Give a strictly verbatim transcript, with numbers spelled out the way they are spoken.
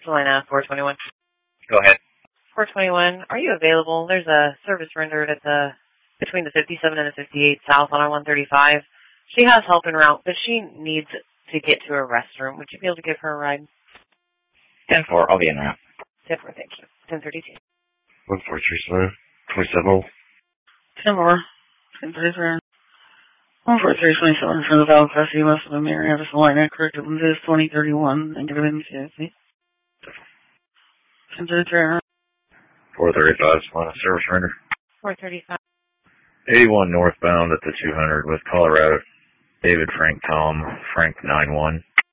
Salina, four twenty-one. Go ahead. four twenty-one, are you available? There's a service rendered at the between the fifty-seven and the fifty-eight south on our one thirty-five. She has help en route, but she needs to get to a restroom. Would you be able to give her a ride? ten four, I'll be in route. ten four, thank you. ten thirty-two. one four three seven, twenty-seven. ten four, ten thirty-three. one four three twenty-seven for the Val Cressy, west of Marietta, Salina, correct. It is twenty thirty-one, and give it in the C I C. ten thirty-three. four thirty-five, Salina, service render. four thirty-five. eighty-one northbound at the two hundred with Colorado. David Frank Tom, Frank nine one.